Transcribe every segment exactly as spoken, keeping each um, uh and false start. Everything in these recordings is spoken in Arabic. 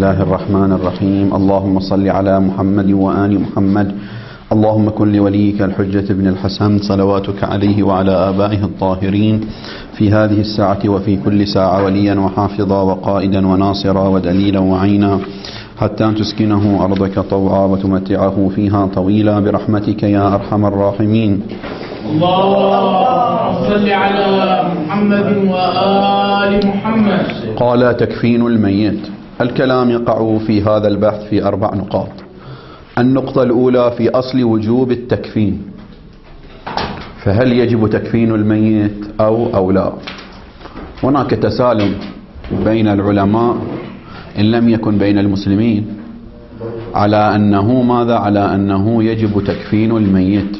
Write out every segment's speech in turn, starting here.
الله الرحمن الرحيم. اللهم صل على محمد وآل محمد. اللهم كن لوليك الحجة بن الحسن صلواتك عليه وعلى آبائه الطاهرين في هذه الساعة وفي كل ساعة وليا وحافظا وقائدا وناصرا ودليلا وعينا حتى تسكنه أرضك طوعا وتمتعه فيها طويلا برحمتك يا أرحم الراحمين. اللهم صل على محمد وآل محمد. قال تكفين الميت. الكلام يقع في هذا البحث في أربع نقاط. النقطة الأولى في أصل وجوب التكفين، فهل يجب تكفين الميت أو أو لا؟ هناك تسالم بين العلماء إن لم يكن بين المسلمين على أنه ماذا؟ على أنه يجب تكفين الميت.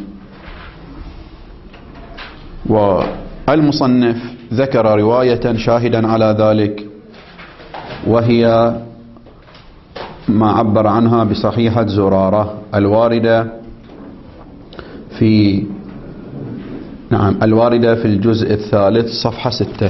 والمصنف ذكر رواية شاهدا على ذلك، وهي ما عبر عنها بصحيحة زرارة الواردة في نعم الواردة في الجزء الثالث صفحة ستة.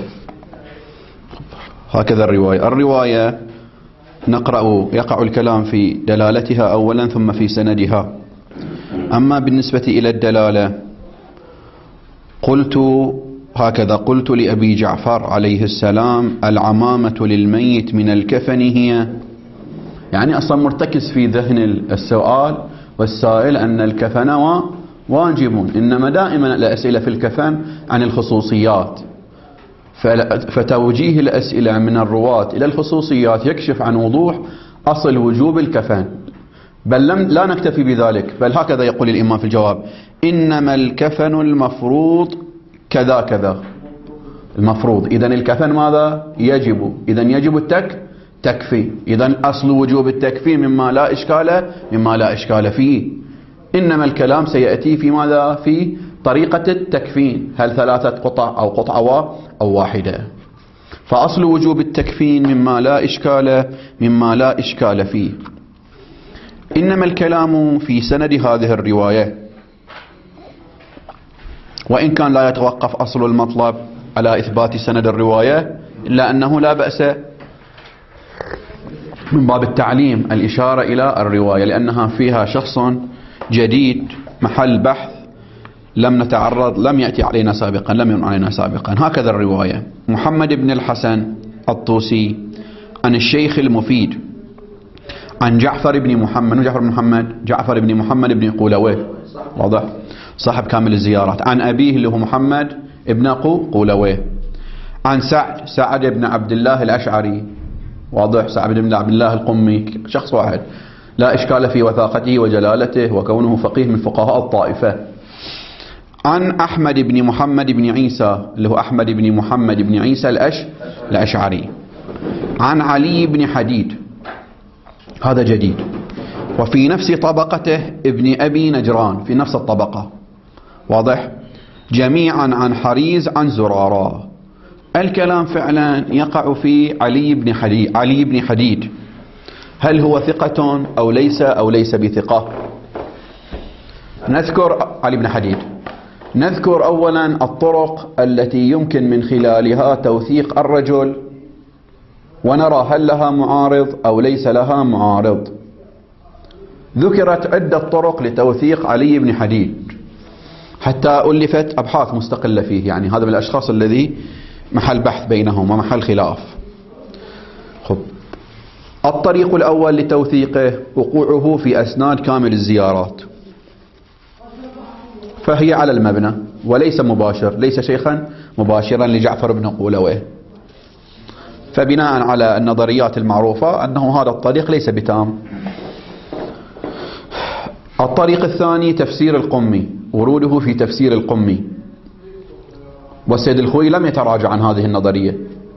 هكذا الرواية. الرواية نقرأ يقع الكلام في دلالتها أولا ثم في سندها. أما بالنسبة إلى الدلالة قلت هكذا: قلت لأبي جعفر عليه السلام: العمامة للميت من الكفن هي، يعني أصلا مرتكز في ذهن السؤال والسائل أن الكفن واجب، إنما دائما الأسئلة في الكفن عن الخصوصيات، فتوجيه الأسئلة من الرواة إلى الخصوصيات يكشف عن وضوح أصل وجوب الكفن. بل لم لا نكتفي بذلك، بل هكذا يقول الإمام في الجواب: إنما الكفن المفروض كذا كذا. المفروض، إذن الكفن ماذا؟ يجب، إذن يجب التك تكفي. إذن أصل وجوب التكفين مما لا إشكال مما لا إشكال فيه. إنما الكلام سيأتي في ماذا؟ في طريقة التكفين، هل ثلاثة قطع أو قطعة أو واحدة. فأصل وجوب التكفين مما لا إشكال مما لا إشكال فيه. إنما الكلام في سند هذه الرواية، وإن كان لا يتوقف أصل المطلب على إثبات سند الرواية، إلا أنه لا بأس من باب التعليم الإشارة إلى الرواية، لأنها فيها شخص جديد محل بحث لم نتعرض لم يأتي علينا سابقا لم يمر علينا سابقا. هكذا الرواية: محمد بن الحسن الطوسي عن الشيخ المفيد عن جعفر بن محمد. جعفر بن محمد جعفر بن محمد بن قولويه، واضح، صاحب كامل الزيارات، عن أبيه اللي هو محمد ابن قولويه، عن سعد سعد بن عبد الله الأشعري، واضح، سعد بن عبد الله القمي، شخص واحد لا إشكال في وثاقته وجلالته وكونه فقيه من فقهاء الطائفة، عن أحمد بن محمد بن عيسى اللي هو أحمد بن محمد بن عيسى الأش الأشعري، عن علي بن حديد، هذا جديد، وفي نفس طبقته ابن أبي نجران في نفس الطبقة، واضح، جميعا عن حريز عن زرارة. الكلام فعلا يقع في علي بن حديد علي بن حديد هل هو ثقة أو ليس أو ليس بثقة؟ نذكر علي بن حديد. نذكر أولا الطرق التي يمكن من خلالها توثيق الرجل، ونرى هل لها معارض أو ليس لها معارض. ذكرت عدة طرق لتوثيق علي بن حديد حتى ألفت أبحاث مستقلة فيه، يعني هذا من الأشخاص الذي محل بحث بينهم ومحل خلاف. خب. الطريق الأول لتوثيقه وقوعه في أسناد كامل الزيارات، فهي على المبنى وليس مباشر، ليس شيخا مباشرا لجعفر بن قولويه، فبناء على النظريات المعروفة أنه هذا الطريق ليس بتام. الطريق الثاني تفسير القمي، وروده في تفسير القمي، والسيد الخوي لم يتراجع عن هذه النظرية،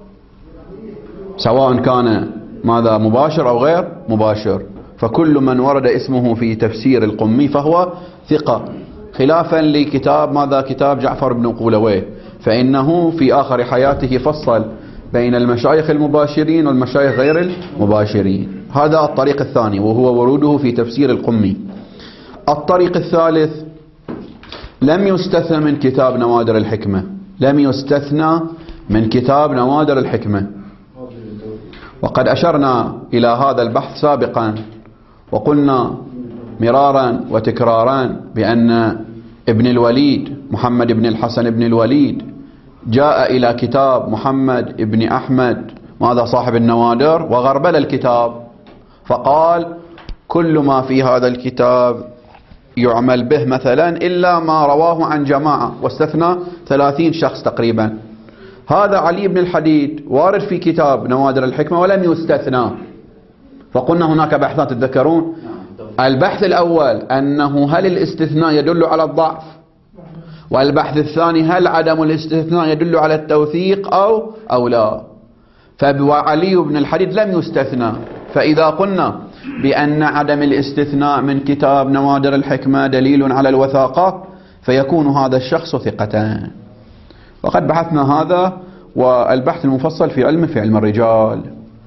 سواء كان ماذا مباشر أو غير مباشر، فكل من ورد اسمه في تفسير القمي فهو ثقة، خلافا لكتاب ماذا كتاب جعفر بن قولويه، فإنه في آخر حياته فصل بين المشايخ المباشرين والمشايخ غير المباشرين. هذا الطريق الثاني وهو وروده في تفسير القمي. الطريق الثالث لم يستثنى من كتاب نوادر الحكمة، لم يستثنى من كتاب نوادر الحكمة، وقد أشرنا إلى هذا البحث سابقا وقلنا مرارا وتكرارا بأن ابن الوليد محمد بن الحسن بن الوليد جاء إلى كتاب محمد بن أحمد ماذا صاحب النوادر وغربل الكتاب، فقال كل ما في هذا الكتاب يعمل به مثلا إلا ما رواه عن جماعة، واستثنى ثلاثين شخص تقريبا. هذا علي بن الحديد وارد في كتاب نوادر الحكمة ولم يستثنى. فقلنا هناك بحثات تذكرون، البحث الأول أنه هل الاستثناء يدل على الضعف، والبحث الثاني هل عدم الاستثناء يدل على التوثيق أو أو لا. فعلي بن الحديد لم يستثنى، فإذا قلنا بأن عدم الاستثناء من كتاب نوادر الحكمة دليل على الوثاقة فيكون هذا الشخص ثقة. وقد بحثنا هذا والبحث المفصل في علم في علم الرجال.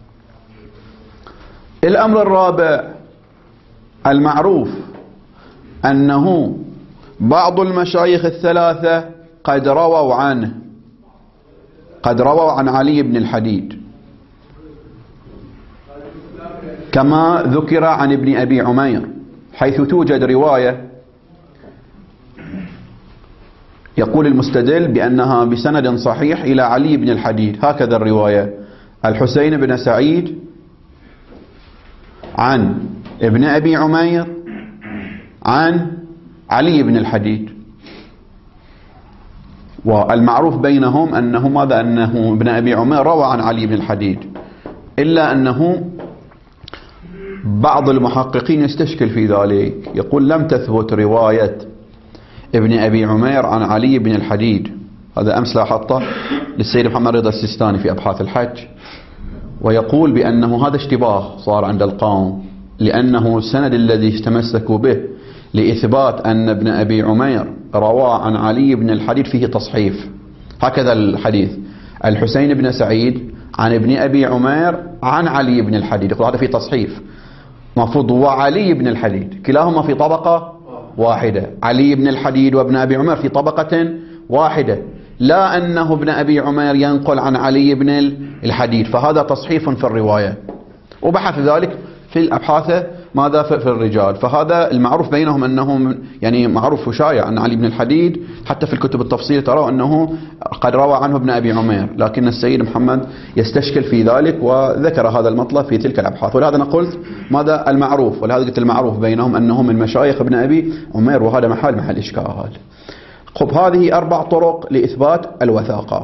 الأمر الرابع المعروف أنه بعض المشايخ الثلاثة قد رووا عنه، قد رووا عن علي بن الحديد، كما ذكر عن ابن أبي عمير، حيث توجد رواية يقول المستدل بأنها بسند صحيح إلى علي بن الحديد. هكذا الرواية: الحسين بن سعيد عن ابن أبي عمير عن علي بن الحديد. والمعروف بينهم أنه ماذا؟ أنه ابن أبي عمير روى عن علي بن الحديد، إلا أنه بعض المحققين يستشكل في ذلك، يقول لم تثبت رواية ابن أبي عمير عن علي بن الحديد. هذا أمس لاحظته للسيد محمد رضا السيستاني في أبحاث الحج، ويقول بأنه هذا اشتباه صار عند القوم، لأنه السند الذي تمسكوا به لإثبات أن ابن أبي عمير روى عن علي بن الحديد فيه تصحيف. هكذا الحديث: الحسين بن سعيد عن ابن أبي عمير عن علي بن الحديد، يقول هذا فيه تصحيف. مفروض وعلي بن الحديد كلاهما في طبقة واحدة، علي بن الحديد وابن أبي عمير في طبقة واحدة، لا أنه ابن أبي عمير ينقل عن علي بن الحديد، فهذا تصحيف في الرواية. وبحث ذلك في الأبحاث ماذا في الرجال. فهذا المعروف بينهم أنهم يعني معروف وشايع أن علي بن الحديد حتى في الكتب التفصيل ترى أنه قد روى عنه ابن أبي عمير، لكن السيد محمد يستشكل في ذلك وذكر هذا المطلب في تلك الأبحاث. ولهذا أنا قلت ماذا المعروف، ولهذا قلت المعروف بينهم أنهم من مشايخ ابن أبي عمير، وهذا محل محل إشكال. خب، هذه أربع طرق لإثبات الوثاقة.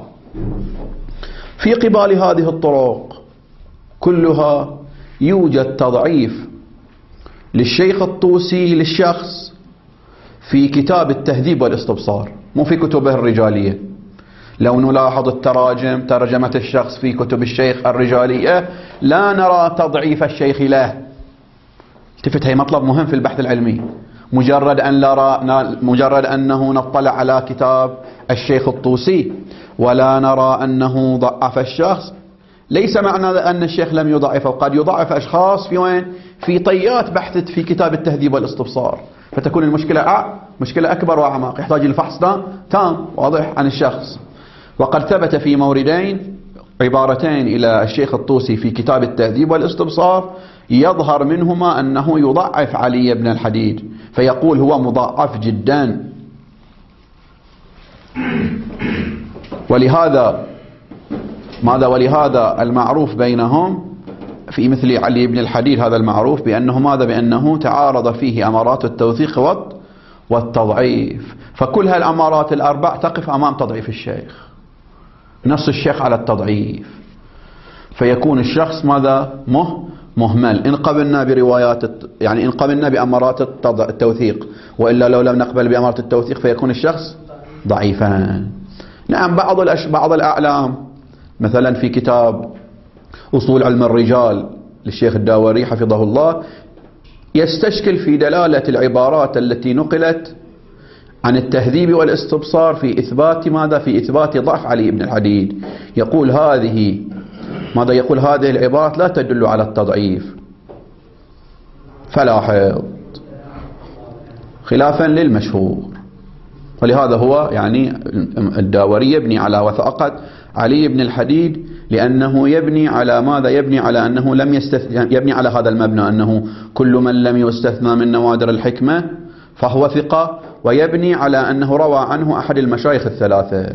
في قبال هذه الطرق كلها يوجد تضعيف للشيخ الطوسي للشخص في كتاب التهذيب والاستبصار، مو في كتبه الرجالية. لو نلاحظ التراجم، ترجمة الشخص في كتب الشيخ الرجالية، لا نرى تضعيف الشيخ له. التفت، هي مطلب مهم في البحث العلمي. مجرد أن نرى مجرد أنه نطلع على كتاب الشيخ الطوسي ولا نرى أنه ضعف الشخص، ليس معنى أن الشيخ لم يضعفه، قد يضعف أشخاص في وين؟ في طيات بحثت في كتاب التهذيب والاستبصار، فتكون المشكلة أع... مشكلة أكبر وأعمق، يحتاج الفحص تام واضح عن الشخص. وقد ثبت في موردين عبارتين إلى الشيخ الطوسي في كتاب التهذيب والاستبصار يظهر منهما أنه يضعف علي بن الحديد، فيقول هو مضاعف جدا. ولهذا ماذا ولهذا المعروف بينهم في مثل علي بن الحديد، هذا المعروف بأنه ماذا؟ بأنه تعارض فيه أمارات التوثيق والتضعيف. فكل هالأمارات الأربع تقف أمام تضعيف الشيخ، نص الشيخ على التضعيف، فيكون الشخص ماذا؟ مه مهمل إن قبلنا بروايات، يعني إن قبلنا بأمارات التوثيق، وإلا لو لم نقبل بأمارات التوثيق فيكون الشخص ضعيفا. نعم، بعض الأش... بعض الأعلام مثلا في كتاب أصول علم الرجال للشيخ الداوري حفظه الله يستشكل في دلالة العبارات التي نقلت عن التهذيب والاستبصار في إثبات ماذا؟ في إثبات ضعف علي بن الحديد. يقول هذه ماذا؟ يقول هذه العبارات لا تدل على التضعيف، فلاحظ خلافا للمشهور. ولهذا هو يعني الداوري يبني على وثاقة علي بن الحديد لأنه يبني على ماذا؟ يبني على أنه لم يستثنى، يبني على هذا المبنى أنه كل من لم يستثنى من نوادر الحكمة فهو ثقة، ويبني على أنه روى عنه أحد المشايخ الثلاثة.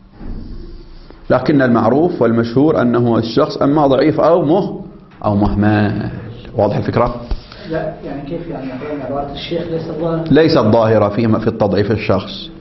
لكن المعروف والمشهور أنه الشخص أما ضعيف أو مه أو مهمل. واضح الفكرة؟ لا يعني كيف يعني عبارة الشيخ ليست ظاهرة؟ ليست ظاهرة في في التضعيف الشخص.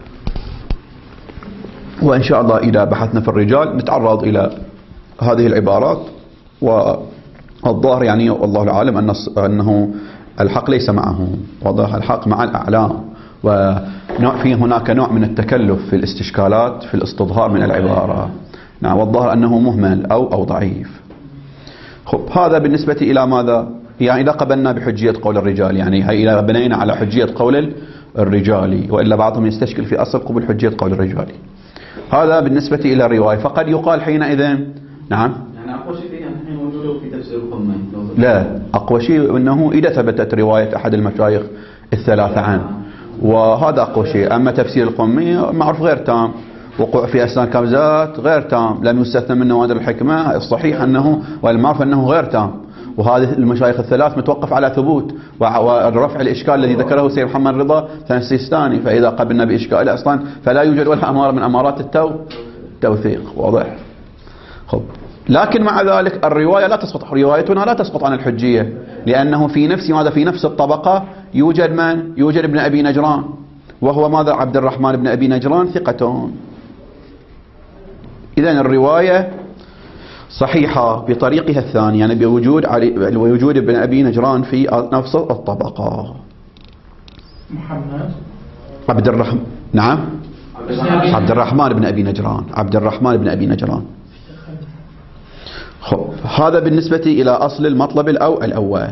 وإن شاء الله إذا بحثنا في الرجال نتعرض إلى هذه العبارات. والظاهر يعني والله العالم أن أنه الحق ليس معه، واضح، الحق مع الأعلام، ونوع في هناك نوع من التكلف في الاستشكالات في الاستظهار من العبارة. نعم، والظاهر أنه مهمل أو أو ضعيف. خب، هذا بالنسبة إلى ماذا؟ يعني إذا قبلنا بحجية قول الرجال، يعني إذا بنينا على حجية قول الرجال، وإلا بعضهم يستشكل في أصل قبول حجية قول الرجال. هذا بالنسبة إلى الرواية. فقد يقال حينئذ نعم، يعني أقوى شيء فيه الحين موجوده في تفسير القمي. لا، أقوى شيء أنه إذا ثبتت رواية أحد المشايخ الثلاثة عنه، وهذا أقوى شيء. أما تفسير القمي معروف غير تام، وقوع في أسنان كمزات غير تام، لم يستثنى من نوادر الحكمة. الصحيح أنه والمعروف أنه غير تام، وهذه المشايخ الثلاث متوقف على ثبوت ورفع الإشكال الذي ذكره سيد محمد رضا السيستاني. فإذا قبلنا بإشكال أصلا فلا يوجد ولا أمارة من أمارات التو توثيق. واضح؟ خب، لكن مع ذلك الرواية لا تسقط، روايتنا لا تسقط عن الحجية، لأنه في نفس ماذا؟ في نفس الطبقة يوجد من؟ يوجد ابن أبي نجران، وهو ماذا؟ عبد الرحمن بن أبي نجران ثقة. إذن الرواية صحيحة بطريقها الثاني، يعني بوجود علي وجود ابن أبي نجران في نفس الطبقة. محمد عبد الرحمن، نعم، عبد الرحمن بن أبي نجران، عبد الرحمن بن أبي نجران. خب، هذا بالنسبة إلى أصل المطلب الأو الأول.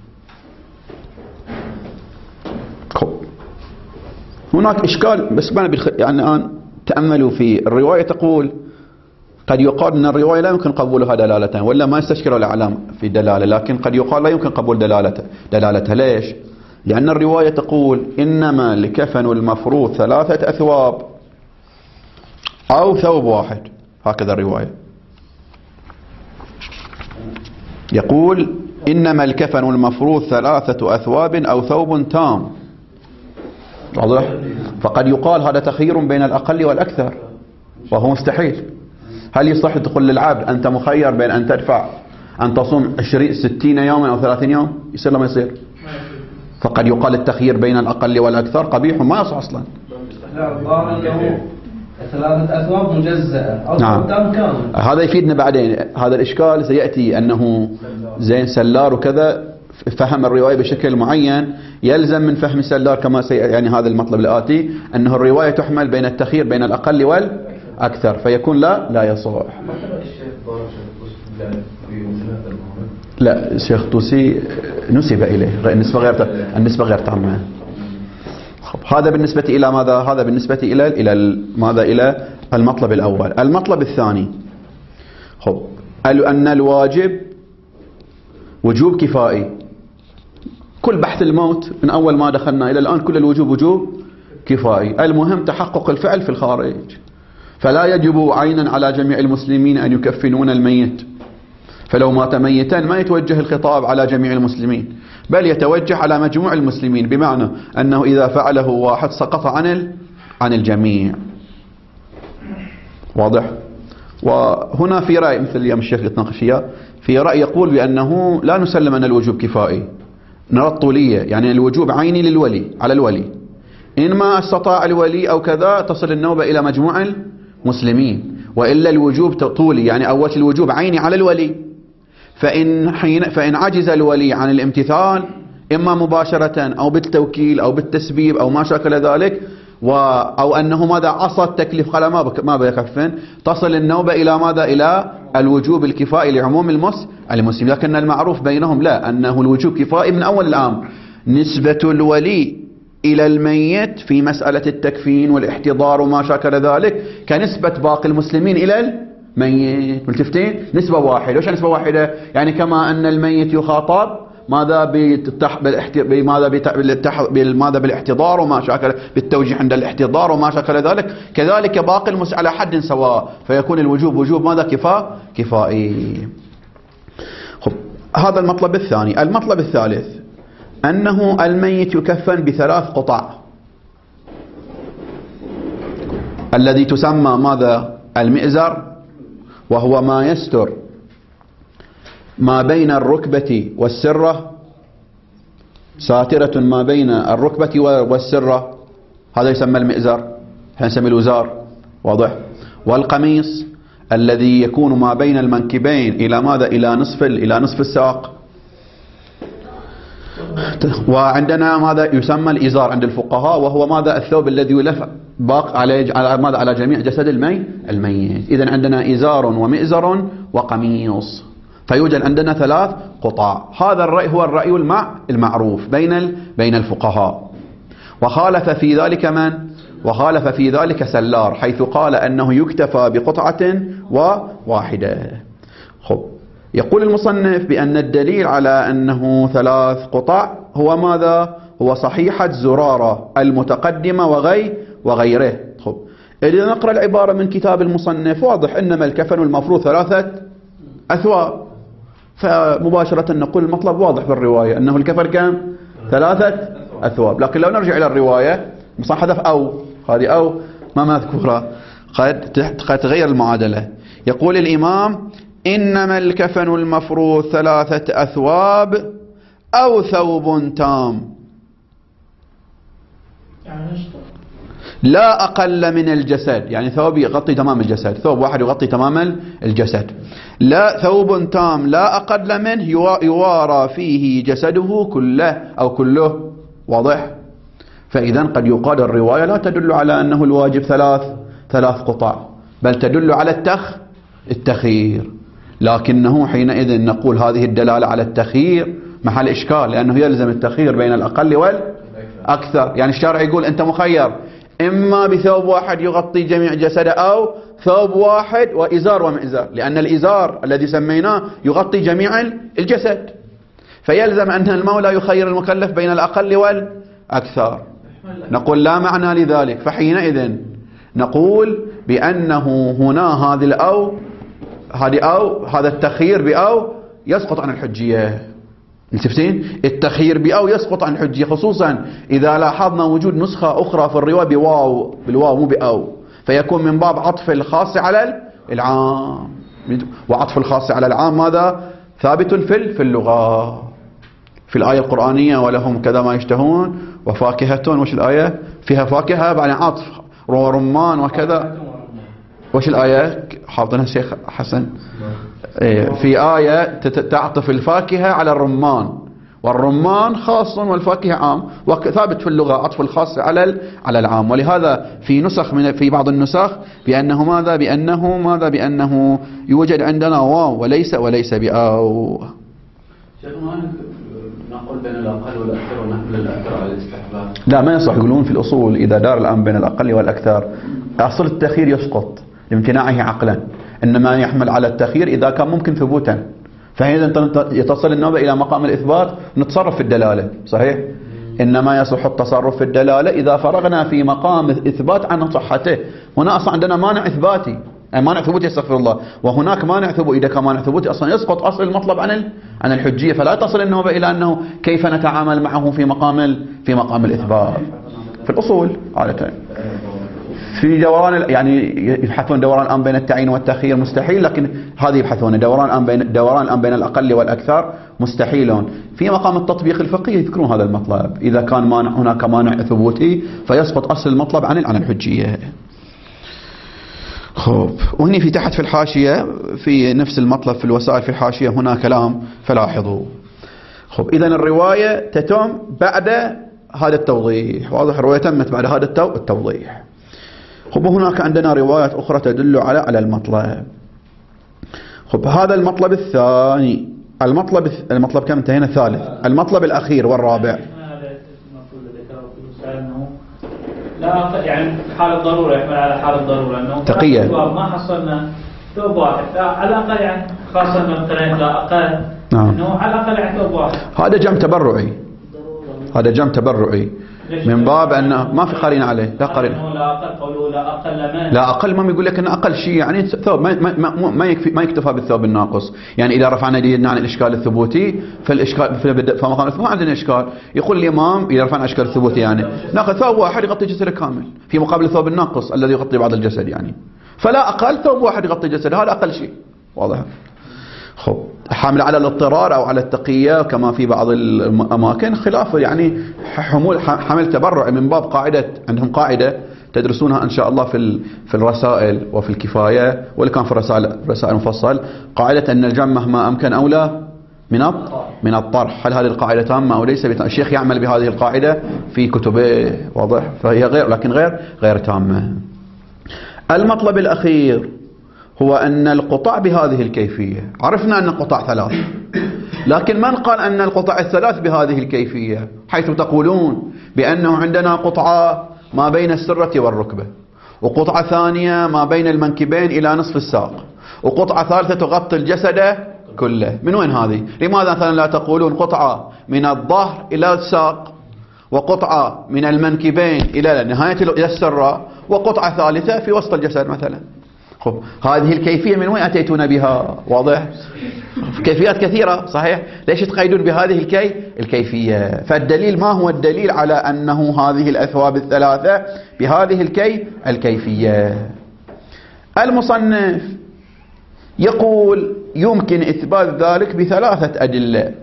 خب، هناك إشكال بس ما بالخ... يعني الآن تأملوا في الرواية. تقول قد يقال أن الرواية لا يمكن قبولها دلالة، ولا ما يستشكر الأعلام في دلالة، لكن قد يقال لا يمكن قبول دلالة دلالتها. ليش؟ لأن الرواية تقول إنما الكفن المفروض ثلاثة أثواب أو ثوب واحد، هكذا الرواية. يقول إنما الكفن المفروض ثلاثة أثواب أو ثوب تام. واضح؟ فقد يقال هذا تخيير بين الأقل والأكثر، وهو مستحيل. هل يصح تقول للعبد أنت مخير بين أن تدفع أن تصوم ستين يوما أو ثلاثين يوم؟ يصير لما يصير. فقد يقال التخيير بين الأقل والأكثر قبيح ما يصح أصلا. لا، الظاهر أنه ثلاثة أثواب مجزأة أو نعم. تام كامل. هذا يفيدنا بعدين. هذا الإشكال سيأتي أنه زين سلار وكذا فهم الرواية بشكل معين، يلزم من فهم سلار كما سي يعني هذا المطلب الآتي أنه الرواية تحمل بين التخيير بين الأقل والأكثر، فيكون لا لا يصح. لا، الشيخ طوسي نسب إليه النسبة غير النسبة غير تامة. هذا بالنسبة إلى ماذا؟ هذا بالنسبة إلى إلى ماذا؟ إلى المطلب الأول. المطلب الثاني خب أن الواجب وجوب كفائي. كل بحث الموت من أول ما دخلنا إلى الآن كل الوجوب وجوب كفائي. المهم تحقق الفعل في الخارج، فلا يجب عينا على جميع المسلمين أن يكفنون الميت، فلو مات ميتا ما يتوجه الخطاب على جميع المسلمين، بل يتوجه على مجموع المسلمين، بمعنى أنه إذا فعله واحد سقط عن عن الجميع. واضح؟ وهنا في رأي مثل اليوم الشيخ يتناقش فيها، في رأي يقول بأنه لا نسلم أن الوجوب كفائي، نرى الطولية، يعني الوجوب عيني للولي على الولي، إن ما استطاع الولي أو كذا تصل النوبة إلى مجموع المسلمين، وإلا الوجوب طولي، يعني أول الوجوب عيني على الولي، فإن, حين فإن عجز الولي عن الامتثال إما مباشرة أو بالتوكيل أو بالتسبيب أو ما شاكل ذلك، و أو أنه ماذا عصى التكليف قال ما بك ما بيكفن، تصل النوبة إلى ماذا؟ إلى الوجوب الكفائي لعموم المس المسلم. لكن المعروف بينهم لا، أنه الوجوب كفائي من أول الأمر. نسبة الولي إلى الميت في مسألة التكفين والاحتضار وما شاكل ذلك كنسبة باقي المسلمين إلى الميت. ملتفتين؟ نسبة واحدة. وش نسبة واحدة؟ يعني كما أن الميت يخاطب ماذا بالتح... بالاحت... بماذا بالتح... بالماذا بالاحتضار وما شاكل بالتوجيه عند الاحتضار وما شاكل ذلك، كذلك باقي المس على حد سواء، فيكون الوجوب وجوب ماذا كفاء كفائي. خب هذا المطلب الثاني. المطلب الثالث أنه الميت يكفن بثلاث قطع، الذي تسمى ماذا المئزر، وهو ما يستر ما بين الركبة والسرة، ساترة ما بين الركبة والسرة، هذا يسمى المئزر، نسميه الوزار، واضح. والقميص الذي يكون ما بين المنكبين إلى ماذا إلى نصف إلى نصف الساق. وعندنا ماذا يسمى الإزار عند الفقهاء، وهو ماذا الثوب الذي يلف باق على على ماذا على جميع جسد المي الميت. إذن عندنا إزار ومئزر وقميص، فيوجد عندنا ثلاث قطع. هذا الرأي هو الرأي المع المعروف بين بين الفقهاء. وخالف في ذلك من؟ وخالف في ذلك سلار، حيث قال أنه يكتفى بقطعة وواحدة. خب يقول المصنف بأن الدليل على أنه ثلاث قطع هو ماذا؟ هو صحيحة زرارة المتقدمة وغي وغيره. خب إذا نقرأ العبارة من كتاب المصنف واضح، إنما الكفن المفروض ثلاثة أثواب، فمباشرة نقول المطلب واضح بالرواية أنه الكفن كم؟ ثلاثة أثواب. لكن لو نرجع إلى الرواية مصحف أو هذه أو ما مذكورة، قد قد تغير المعادلة. يقول الإمام إنما الكفن المفروض ثلاثة أثواب أو ثوب تام، لا أقل من الجسد، يعني ثوب يغطي تمام الجسد، ثوب واحد يغطي تمام الجسد، لا ثوب تام لا أقل منه يوارى فيه جسده كله أو كله، واضح. فإذا قد يقال الرواية لا تدل على أنه الواجب ثلاث ثلاث قطع، بل تدل على التخ التخيير. لكنه حينئذ نقول هذه الدلالة على التخيير محل إشكال، لأنه يلزم التخيير بين الأقل والأكثر. يعني الشارع يقول أنت مخير إما بثوب واحد يغطي جميع جسده، أو ثوب واحد وإزار ومئزر، لأن الإزار الذي سميناه يغطي جميع الجسد، فيلزم أن المولى يخير المكلف بين الأقل والأكثر. نقول لا معنى لذلك، فحينئذ نقول بأنه هنا هذه الأو هذه أو هذا التخيير بأو يسقط عن الحجية. ملتفتين؟ التخيير بأو يسقط عن الحجية، خصوصا إذا لاحظنا وجود نسخة أخرى في الرواية بواو، بالواو مو بأو، فيكون من باب عطف الخاص على العام. وعطف الخاص على العام ماذا؟ ثابت في في اللغة، في الآية القرآنية ولهم كذا ما يشتهون وفاكهة، وش الآية فيها فاكهة بعد عطف ورمان وكذا، وش الآية حاطنها الشيخ حسن؟ في آية تعطف الفاكهة على الرمان، والرمان خاص والفاكهة عام، وثابت في اللغة عطف الخاص على على العام. ولهذا في نسخ من في بعض النسخ بأنه ماذا بأنه ماذا بأنه يوجد عندنا واو وليس وليس بأو. نقول بين الأقل والأكثر ونحمل الأكثر على الاستحباب. لا ما يصح. يقولون في الأصول إذا دار الآن بين الأقل والأكثر أصل التخيير يسقط لامتناعه عقلا، إنما يحمل على التخيير إذا كان ممكن ثبوتا، فهنا يتصل النوبة إلى مقام الإثبات نتصرف في الدلالة، صحيح؟ إنما يصح التصرف في الدلالة إذا فرغنا في مقام إثبات عن صحته. هنا أصلا عندنا مانع إثباتي، مانع ثبوتي استغفر الله، وهناك مانع ثبوتي. إذا كان مانع ثبوتي أصلا يسقط أصل المطلب عن عن الحجية، فلا تصل النوبة إلى أنه كيف نتعامل معه في مقام في مقام الإثبات. في الأصول عادة في دوران يعني يبحثون دوران الآن بين التعيين والتخيير مستحيل، لكن هذه يبحثون دوران الآن بين دوران الآن بين الأقل والأكثر مستحيلون. في مقام التطبيق الفقهي يذكرون هذا المطلب، إذا كان مانع هناك مانع ثبوتي فيسقط أصل المطلب عن عن الحجية. خب وهني في تحت في الحاشية في نفس المطلب في الوسائل في الحاشية هنا كلام فلاحظوا. خب إذا الرواية تتم بعد هذا التوضيح، واضح الرواية تمت بعد هذا التوضيح. خب هناك عندنا روايات أخرى تدل على على المطلب. خب هذا المطلب الثاني. المطلب المطلب كم انتهينا؟ الثالث. المطلب الأخير والرابع. لا يعني حال الضرورة يحمل على حال الضرورة أنه تقية ما حصلنا ثوب واحد، لا على الأقل يعني خاصة من قريت لا أقل نعم. انه على الاقل يعتبر واحد. هذا جمع تبرعي، هذا جمع تبرعي من باب أنه ما في قرين عليه، لا قرين. لا أقل قوله لا أقل من لا أقل ما يقول لك أن أقل شيء يعني ثوب، ما ما ما, ما يكفي، ما يكتفى بالثوب الناقص. يعني إذا رفعنا يدنا عن الإشكال الثبوتي فالإشكال في مقام ما عندنا إشكال. يقول الإمام إذا رفعنا إشكال الثبوتي يعني ناخذ ثوب واحد يغطي جسده كامل في مقابل الثوب الناقص الذي يغطي بعض الجسد يعني. فلا أقل ثوب واحد يغطي جسده، هذا أقل شيء. واضح؟ خب حامل على الاضطرار أو على التقية كما في بعض الأماكن خلاف يعني حمول حمل تبرع من باب قاعدة، عندهم قاعدة تدرسونها إن شاء الله في في الرسائل وفي الكفاية واللي كان في الرسائل رسائل مفصل، قاعدة أن الجمع مهما أمكن أولى من من الطرح. هل هذه القاعدة تامة أو ليس؟ الشيخ يعمل بهذه القاعدة في كتبه، واضح؟ فهي غير، لكن غير غير تامة. المطلب الأخير هو أن القطع بهذه الكيفية. عرفنا أن القطع ثلاث، لكن من قال أن القطع الثلاث بهذه الكيفية؟ حيث تقولون بأنه عندنا قطعة ما بين السرة والركبة، وقطعة ثانية ما بين المنكبين إلى نصف الساق، وقطعة ثالثة تغطي الجسد كله. من وين هذه؟ لماذا مثلا لا تقولون قطعة من الظهر إلى الساق، وقطعة من المنكبين إلى نهاية السرة، وقطعة ثالثة في وسط الجسد مثلا؟ خب هذه الكيفية من وين أتيتون بها؟ واضح؟ كيفيات كثيرة صحيح، ليش تقيدون بهذه الكي الكيفية؟ فالدليل ما هو الدليل على أنه هذه الأثواب الثلاثة بهذه الكي الكيفية؟ المصنف يقول يمكن إثبات ذلك بثلاثة أدلة.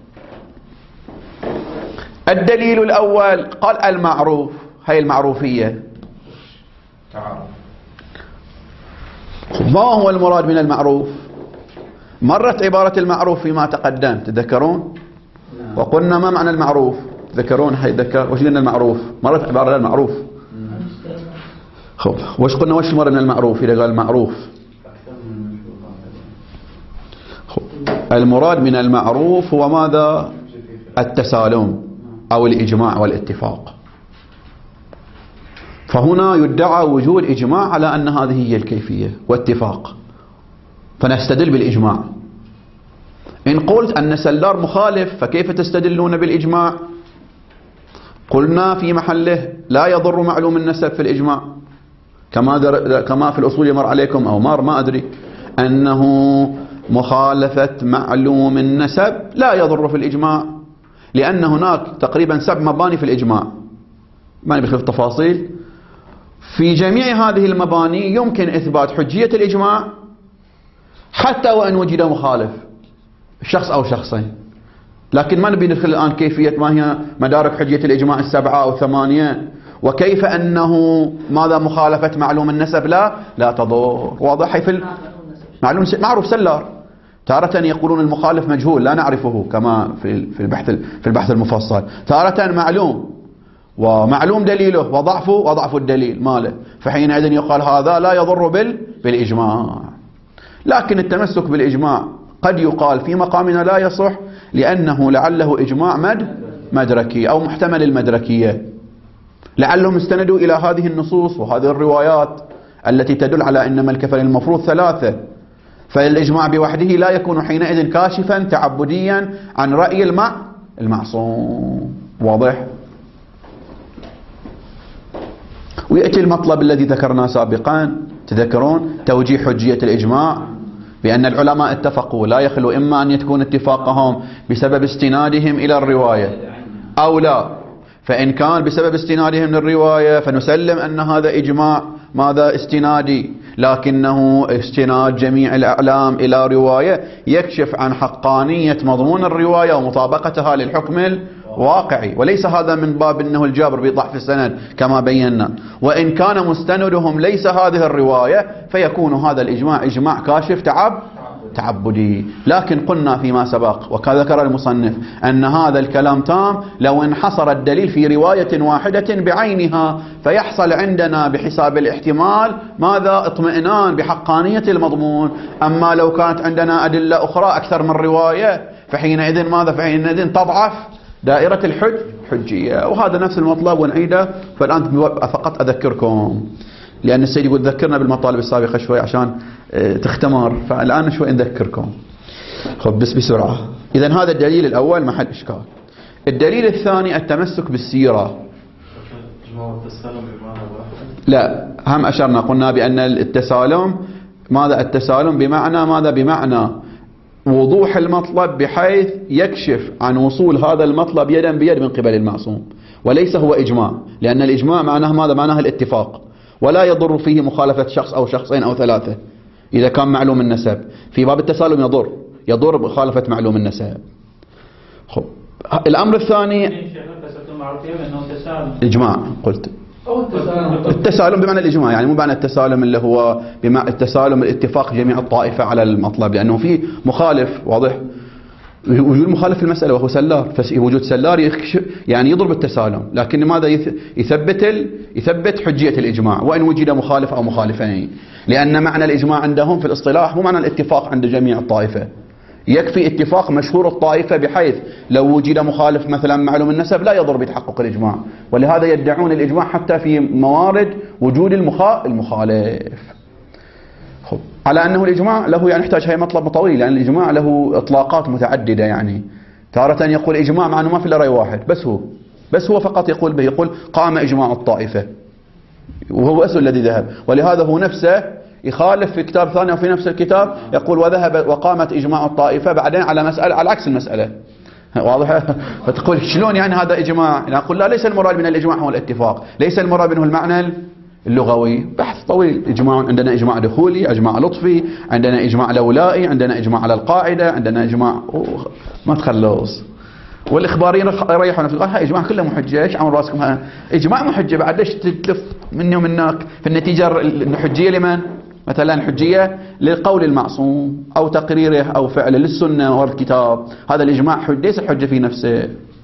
الدليل الأول قال المعروف، هي المعروفية. ما هو المراد من المعروف؟ مرت عبارة المعروف فيما تقدم، تذكرون؟ وقلنا ما معنى المعروف؟ تذكرون؟ هاي ذكر وش قلنا المعروف؟ مرت عبارة المعروف. خب وش قلنا وش مر من المعروف إذا قال المعروف؟ خب المراد من المعروف هو ماذا؟ التسالم أو الإجماع والاتفاق. فهنا يدعى وجود إجماع على أن هذه هي الكيفية واتفاق، فنستدل بالإجماع. إن قلت أن سلار مخالف فكيف تستدلون بالإجماع؟ قلنا في محله لا يضر معلوم النسب في الإجماع، كما كما في الأصول يمر عليكم أو مار ما أدري، أنه مخالفة معلوم النسب لا يضر في الإجماع، لأن هناك تقريبا سبع مباني في الإجماع، ما نبي في التفاصيل. في جميع هذه المباني يمكن إثبات حجية الإجماع حتى وإن وجد مخالف شخص أو شخصين. لكن ما نبي ندخل الآن كيفية ما هي مدارك حجية الإجماع السبعة أو ثمانية، وكيف أنه ماذا مخالفة معلوم النسب لا لا تضر. واضح؟ في معلوم معروف سلار، تارة يقولون المخالف مجهول لا نعرفه كما في في البحث في البحث المفصل، تارة معلوم ومعلوم دليله وضعفه وضعف الدليل ماله، فحينئذ يقال هذا لا يضر بال بالإجماع. لكن التمسك بالإجماع قد يقال في مقامنا لا يصح، لأنه لعله إجماع مد مدركي أو محتمل المدركية، لعلهم استندوا إلى هذه النصوص وهذه الروايات التي تدل على أن الكفن المفروض ثلاثة، فالإجماع بوحده لا يكون حينئذ كاشفا تعبديا عن رأي المع المعصوم. واضح؟ ويأتي المطلب الذي ذكرناه سابقا، تذكرون توجيه حجية الإجماع بأن العلماء اتفقوا لا يخلو إما أن يكون اتفاقهم بسبب استنادهم إلى الرواية أو لا، فإن كان بسبب استنادهم للرواية فنسلم أن هذا إجماع ماذا استنادي، لكنه استناد جميع الأعلام إلى رواية يكشف عن حقانية مضمون الرواية ومطابقتها للحكم الواقعي، وليس هذا من باب أنه الجابر بضعف السند كما بينا. وإن كان مستندهم ليس هذه الرواية فيكون هذا الإجماع إجماع كاشف تعب تعبدي. لكن قلنا فيما سبق وكذا ذكر المصنف أن هذا الكلام تام لو انحصر الدليل في رواية واحدة بعينها، فيحصل عندنا بحساب الاحتمال ماذا؟ اطمئنان بحقانية المضمون. أما لو كانت عندنا أدلة أخرى أكثر من رواية فحينئذ ماذا؟ فحينئذ تضعف دائرة الحج حجية. وهذا نفس المطلب ونعيده. فالآن فقط أذكركم، لأن السيد يقول ذكرنا بالمطالب السابقة شوي عشان تختمر، فالآن شوي نذكركم. خب بس بسرعة. إذن هذا الدليل الأول محل إشكال. الدليل الثاني التمسك بالسيرة. لا، هم أشرنا قلنا بأن التسالم ماذا؟ التسالم بمعنى ماذا؟ بمعنى وضوح المطلب بحيث يكشف عن وصول هذا المطلب يدا بيد من قبل المعصوم، وليس هو إجماع، لأن الإجماع معناه ماذا؟ معناه الاتفاق، ولا يضر فيه مخالفة شخص أو شخصين أو ثلاثة إذا كان معلوم النسب. في باب التسالم يضر يضر مخالفة معلوم النسب. خب الأمر الثاني إجماع. قلت التسالم بمعنى الإجماع، يعني مو بمعنى التسالم اللي هو بمعنى التسالم الاتفاق جميع الطائفة على المطلب، لأنه في مخالف واضح، وجود مخالف في المسألة وهو سلار، فوجود سلار يعني يضرب التسالم، لكن ماذا؟ يثبت ال... يثبت حجية الإجماع وإن وجد مخالف أو مخالفين، لأن معنى الإجماع عندهم في الاصطلاح مو معنى الاتفاق عند جميع الطائفة، يكفي اتفاق مشهور الطائفة بحيث لو وجد مخالف مثلا معلوم النسب لا يضر بتحقق الإجماع، ولهذا يدعون الإجماع حتى في موارد وجود المخا... المخالف. خب. على أنه الإجماع له يعني يحتاج هي مطلب طويل، لأن يعني الإجماع له إطلاقات متعددة، يعني تارة يقول إجماع مع أنه ما في إلا رأي واحد، بس هو بس هو فقط يقول به، يقول قام إجماع الطائفة، وهو أسل الذي ذهب، ولهذا هو نفسه يخالف في كتاب ثاني وفي نفس الكتاب يقول وذهب وقامت إجماع الطائفة بعدين على مسألة على عكس المسألة. واضح؟ فتقول شلون يعني هذا إجماع؟ يعني أقول لا، ليس المراد من الإجماع هو الاتفاق، ليس المراد منه المعنى اللغوي. بحث طويل. إجماع، عندنا إجماع دخولي، إجماع لطفي، عندنا إجماع لولائي، عندنا إجماع على القاعدة، عندنا إجماع ما تخلص. والإخباريين يريحون في القاعدة إجماع كله محجة. إيش عمر راسكم؟ إجماع محجة بعد ليش تلف مني ومنك؟ في النتيجة الحجية لمن؟ مثلا الحجية للقول المعصوم أو تقريره أو فعله للسنة والكتاب، هذا الإجماع حجة ليس الحجة في نفسه.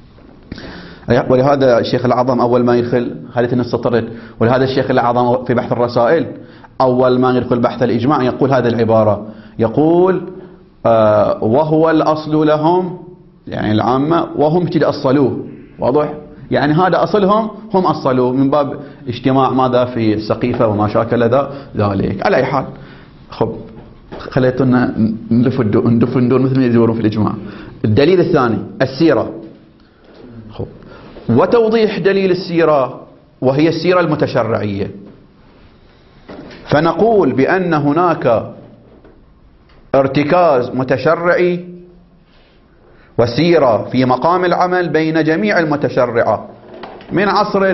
ولهذا الشيخ الأعظم أول ما يدخل خليت نستطرد، ولهذا الشيخ الأعظم في بحث الرسائل أول ما يدخل بحث الإجماع يقول هذه العبارة، يقول آه وهو الأصل لهم، يعني العامة، وهم تأصلوه. واضح؟ يعني هذا أصلهم، هم أصلوه من باب اجتماع ماذا في السقيفة وما شاكل ذلك. على أي حال، خب خليتنا ندف ندف ندور مثل ما يدورون في الإجماع. الدليل الثاني السيرة. خب وتوضيح دليل السيرة، وهي السيرة المتشرعية، فنقول بأن هناك ارتكاز متشرعي وسيرة في مقام العمل بين جميع المتشرعة من عصر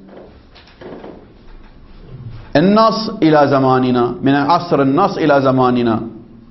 النص إلى زماننا، من عصر النص إلى زماننا،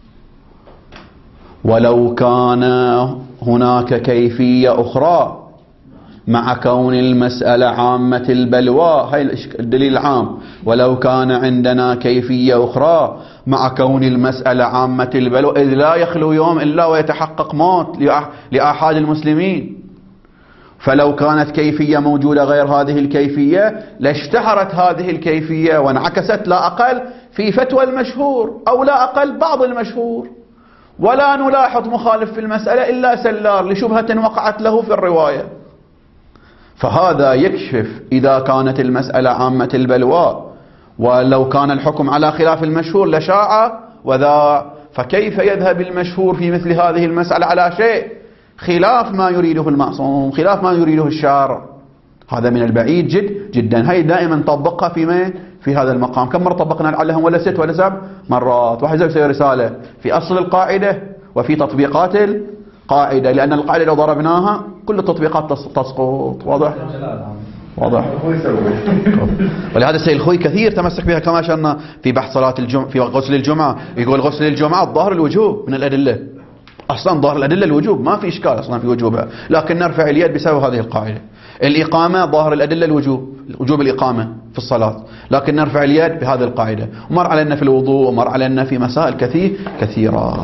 ولو كان هناك كيفية أخرى مع كون المسألة عامة البلوى. هاي الدليل العام، ولو كان عندنا كيفية أخرى مع كون المسألة عامة البلوى، إذ لا يخلو يوم إلا ويتحقق موت لآحاد المسلمين، فلو كانت كيفية موجودة غير هذه الكيفية لاشتهرت هذه الكيفية وانعكست لا أقل في فتوى المشهور أو لا أقل بعض المشهور، ولا نلاحظ مخالف في المسألة إلا سلار لشبهة وقعت له في الرواية. فهذا يكشف إذا كانت المسألة عامة البلوى، ولو كان الحكم على خلاف المشهور لشاع وذا، فكيف يذهب المشهور في مثل هذه المسألة على شيء خلاف ما يريده المعصوم، خلاف ما يريده الشارع؟ هذا من البعيد جد جدا. هاي دائما نطبقها في مين؟ في هذا المقام. كم مرة طبقنا عليهم؟ ولا ست ولا سبع مرات. واحد يسوي رسالة في أصل القاعدة وفي تطبيقات القاعدة، لأن القاعدة لو ضربناها كل التطبيقات تسقط. واضح؟ واضح. ولهذا السيد الخوي كثير تمسك بها، كما أشرنا في بحث صلاة الجمعة في غسل الجمعة، يقول غسل الجمعة الظاهر الوجوب من الأدلة، أصلا ظاهر الأدلة الوجوب، ما في إشكال أصلا في وجوبها، لكن نرفع اليد بسبب هذه القاعدة. الإقامة ظاهر الأدلة الوجوب، وجوب الإقامة في الصلاة، لكن نرفع اليد بهذه القاعدة. ومر علينا في الوضوء، ومر علينا في مسائل كثير كثيرة.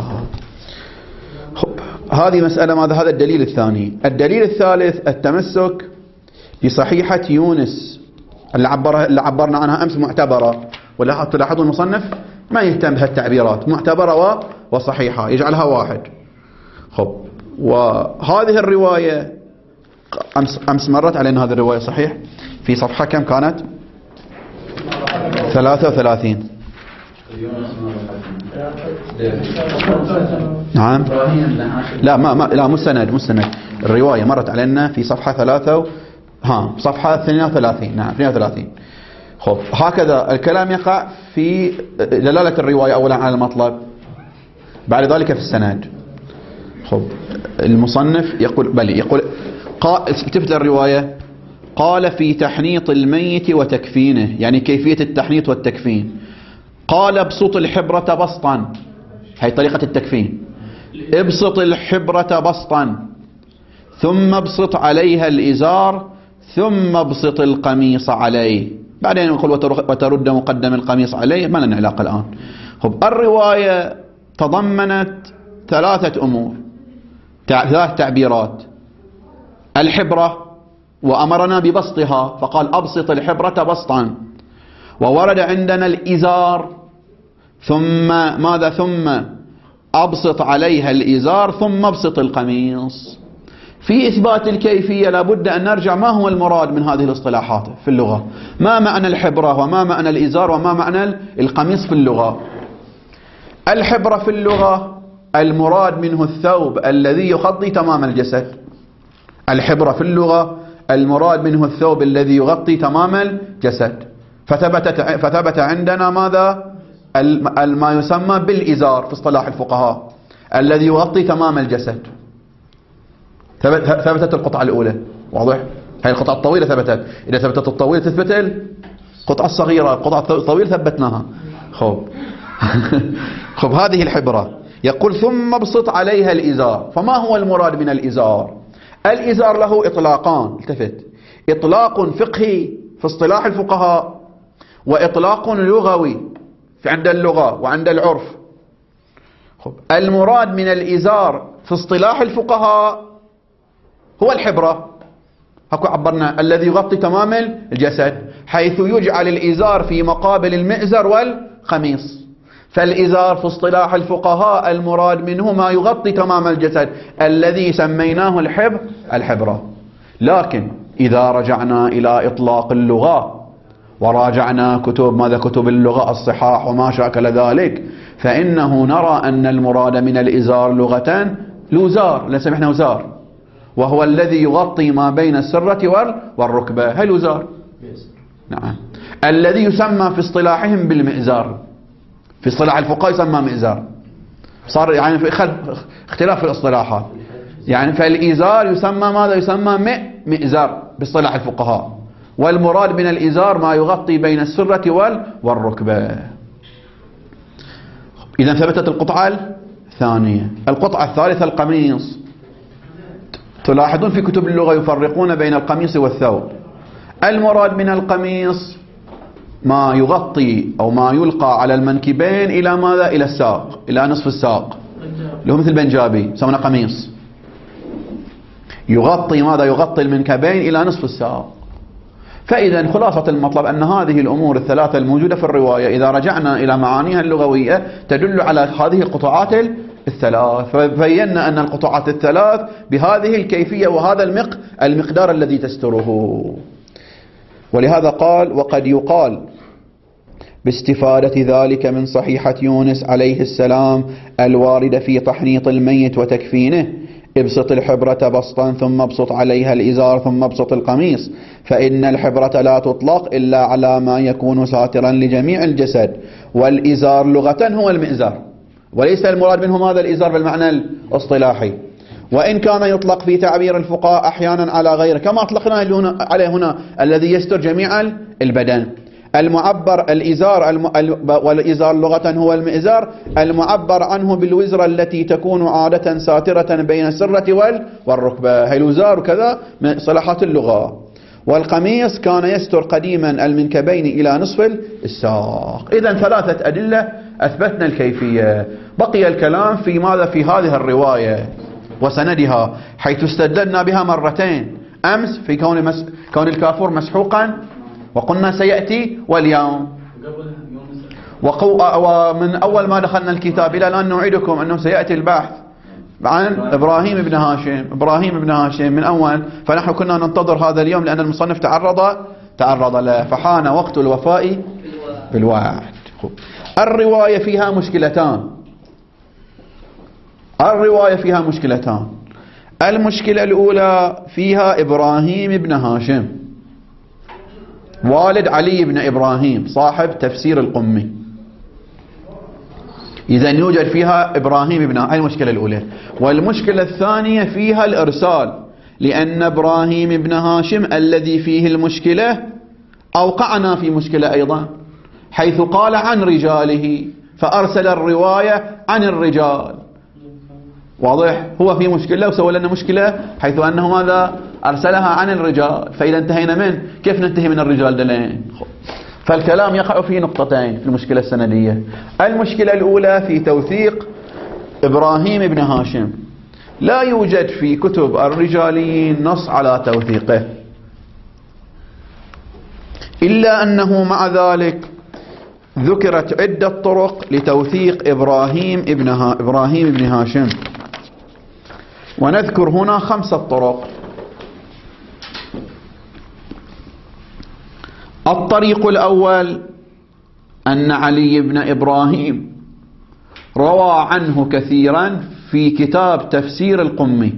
هذه مسألة ماذا؟ هذا الدليل الثاني. الدليل الثالث التمسك بصحيحة يونس اللي, عبر اللي عبرنا عنها أمس، معتبرة، ولا تلاحظوا المصنف ما يهتم بهالتعبيرات، معتبرة وصحيحة يجعلها واحد. خب وهذه الرواية أمس, أمس مرت علينا هذه الرواية صحيح في صفحة كم كانت؟ ثلاثة وثلاثين. نعم. لا ما, ما لا مستند مستند الرواية مرت علينا في صفحة ثلاثة و... ها صفحة اثنين وثلاثين. نعم اثنين وثلاثين. خب هكذا الكلام يقع في دلالة الرواية أولا على المطلب، بعد ذلك في السند. خب المصنف يقول بلي يقول قال التفت الرواية قال في تحنيط الميت وتكفينه، يعني كيفية التحنيط والتكفين. قال ابسط الحبرة بسطا، هي طريقة التكفين. ابسط الحبرة بسطا ثم ابسط عليها الإزار ثم ابسط القميص عليه. بعدين يقول وترد مقدم القميص عليه، ما لنا علاقة الآن. خب الرواية تضمنت ثلاثة أمور، ثلاث تعبيرات. الحبرة وأمرنا ببسطها فقال أبسط الحبرة بسطا، وورد عندنا الإزار ثم ماذا ثم أبسط عليها الإزار ثم أبسط القميص. في إثبات الكيفية لابد أن نرجع ما هو المراد من هذه الاصطلاحات في اللغة، ما معنى الحبرة وما معنى الإزار وما معنى القميص في اللغة. الحبرة في اللغة المراد منه الثوب الذي يغطي تمام الجسد. الحبرة في اللغة المراد منه الثوب الذي يغطي تمام الجسد. فثبت فثبت عندنا ماذا؟ ما يسمى بالإزار في اصطلاح الفقهاء الذي يغطي تمام الجسد. ثبتت القطعة الأولى، واضح؟ هي القطعة الطويلة ثبتت. إذا ثبتت الطويلة تثبت القطعة الصغيرة، القطعة الطويلة ثبتناها. خب خب هذه الحبرة. يقول ثم ابسط عليها الإزار. فما هو المراد من الإزار؟ الإزار له إطلاقان، التفت، إطلاق فقهي في اصطلاح الفقهاء وإطلاق لغوي في عند اللغة وعند العرف. خب المراد من الإزار في اصطلاح الفقهاء هو الحبرة، هكو عبرنا الذي يغطي تمام الجسد، حيث يجعل الإزار في مقابل المئزر والقميص. فالإزار في اصطلاح الفقهاء المراد منه ما يغطي تمام الجسد الذي سميناه الحبر الحبرة. لكن إذا رجعنا إلى إطلاق اللغة وراجعنا كتب ماذا كتب اللغة الصحاح وما شاكل ذلك، فإنه نرى أن المراد من الإزار لغة الوزار، لا سمحنا وزار، وهو الذي يغطي ما بين السرة والركبة. هل وزار؟ نعم. الذي يسمى في اصطلاحهم بالمئزار، في اصطلاح الفقهاء يسمى مئزار. صار يعني في اختلاف في الاصطلاحات. يعني فالإزار يسمى ماذا؟ يسمى مئزار باصطلاح الفقهاء، والمراد من الإزار ما يغطي بين السرة والركبة. إذا ثبتت القطعة الثانية. القطعة الثالثة القميص. تلاحظون في كتب اللغة يفرقون بين القميص والثوب. المراد من القميص ما يغطي أو ما يلقى على المنكبين إلى ماذا؟ إلى الساق، إلى نصف الساق، اللي هو مثل بنجابي يسمونه قميص. يغطي ماذا؟ يغطي المنكبين إلى نصف الساق. فإذا خلاصة المطلب أن هذه الأمور الثلاثة الموجودة في الرواية إذا رجعنا إلى معانيها اللغوية تدل على هذه القطعات الثلاث. فبينا أن القطعات الثلاث بهذه الكيفية وهذا المق المقدار الذي تستره. ولهذا قال وقد يقال باستفادة ذلك من صحيحة يونس عليه السلام الواردة في تحنيط الميت وتكفينه ابسط الحبرة بسطا ثم ابسط عليها الإزار ثم ابسط القميص، فإن الحبرة لا تطلق إلا على ما يكون ساترا لجميع الجسد، والإزار لغة هو المئزر، وليس المراد منه هذا الإزار بالمعنى الاصطلاحي، وإن كان يطلق في تعبير الفقهاء أحيانا على غيره كما أطلقنا عليه هنا الذي يستر جميع البدن. المعبر الإزار الم... والإزار لغة هو المئزر المعبر عنه بالوزرة التي تكون عادة ساترة بين السرة وال... والركبة، هي الوزار وكذا من صلاحات اللغة. والقميص كان يستر قديما المنكبين إلى نصف الساق. إذن ثلاثة أدلة أثبتنا الكيفية. بقي الكلام في ماذا؟ في هذه الرواية وسندها، حيث استدلنا بها مرتين أمس في كون, مس... كون الكافور مسحوقا، وقلنا سيأتي واليوم، وقو... ومن أول ما دخلنا الكتاب إلى الآن نعيدكم أنه سيأتي البحث عن إبراهيم بن هاشم. إبراهيم بن هاشم من أول، فنحن كنا ننتظر هذا اليوم لأن المصنف تعرض تعرض له، فحان وقت الوفاء بالوعد. الرواية فيها مشكلتان. الرواية فيها مشكلتان. المشكلة الأولى فيها إبراهيم بن هاشم والد علي بن إبراهيم صاحب تفسير القمي، إذا يوجد فيها إبراهيم بن هاي المشكلة الأولى. والمشكلة الثانية فيها الإرسال، لأن إبراهيم بن هاشم الذي فيه المشكلة أوقعنا في مشكلة أيضا، حيث قال عن رجاله فأرسل الرواية عن الرجال. واضح؟ هو في مشكلة وسوى لنا مشكلة حيث أنه ماذا أرسلها عن الرجال. فإذا انتهينا من كيف ننتهي من الرجال دلين؟ فالكلام يقع في نقطتين في المشكلة السندية. المشكلة الأولى في توثيق إبراهيم بن هاشم، لا يوجد في كتب الرجاليين نص على توثيقه، إلا أنه مع ذلك ذكرت عدة طرق لتوثيق إبراهيم ابن, ها إبراهيم بن هاشم، ونذكر هنا خمسة طرق. الطريق الأول أن علي بن إبراهيم روى عنه كثيرا في كتاب تفسير القمي،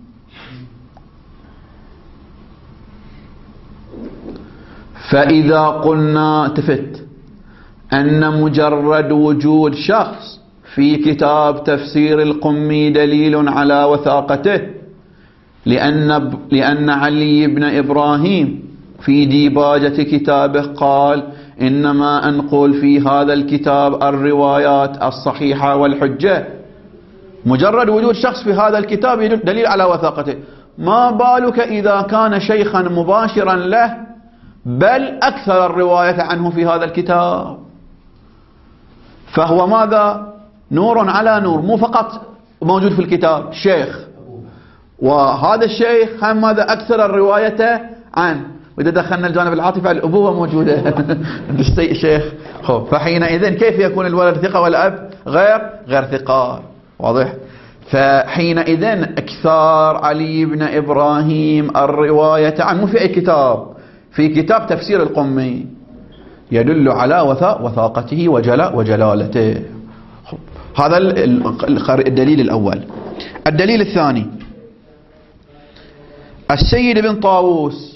فإذا قلنا تفت أن مجرد وجود شخص في كتاب تفسير القمي دليل على وثاقته، لأن, لأن علي بن إبراهيم في ديباجة كتابه قال إنما أنقل في هذا الكتاب الروايات الصحيحة والحجة. مجرد وجود شخص في هذا الكتاب دليل على وثاقته، ما بالك إذا كان شيخا مباشرا له بل أكثر الرواية عنه في هذا الكتاب، فهو ماذا نور على نور، مو فقط موجود في الكتاب شيخ، وهذا الشيخ هم ماذا أكثر الرواية عنه. وإذا دخلنا الجانب العاطفي الأبوة موجودة الشيخ، فحينئذ كيف يكون الولد ثقة والأب غير غير ثقة؟ واضح؟ فحينئذ اكثار علي بن إبراهيم الرواية عنه في أي كتاب؟ في كتاب تفسير القمي، يدل على وثاقته وجلاء وجلالته. هذا الدليل الأول. الدليل الثاني السيد بن طاووس